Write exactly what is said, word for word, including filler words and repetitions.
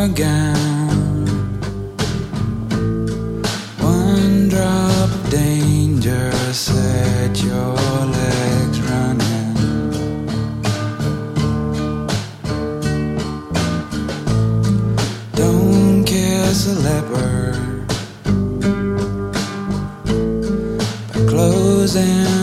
gown. One drop of danger set your legs running. Don't kiss a leopard by closing